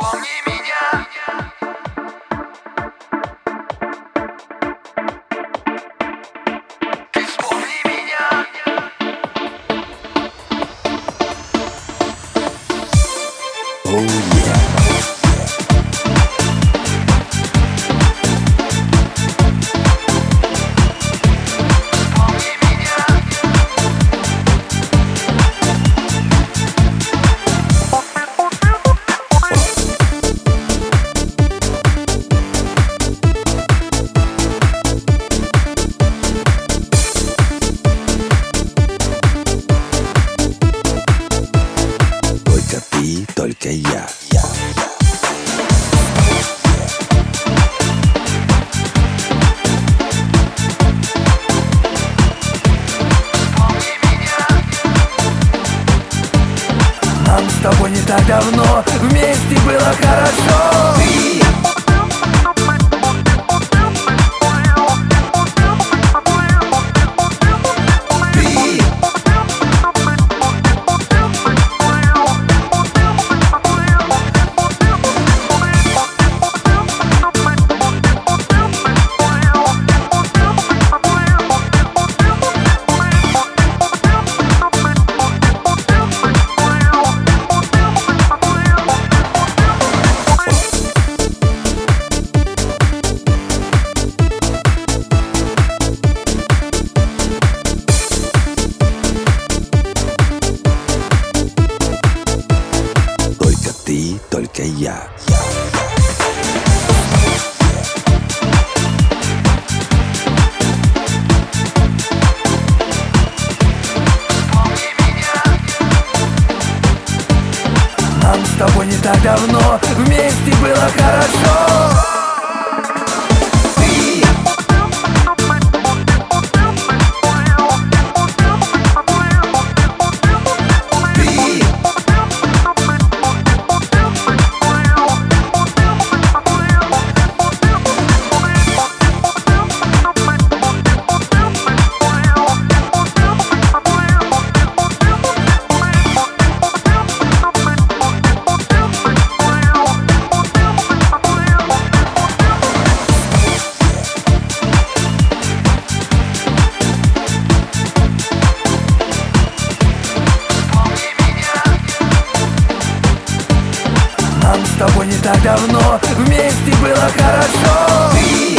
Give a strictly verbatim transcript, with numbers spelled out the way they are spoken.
Вспомни меня. Ты вспомни меня. Oh yeah. Только ты, только я. Нам с тобой не так давно вместе было хорошо. Ты Только ты, только я. нам с тобой не так давно вместе было хорошо. Ты Ты Нам с тобой не так давно вместе было хорошо. Ты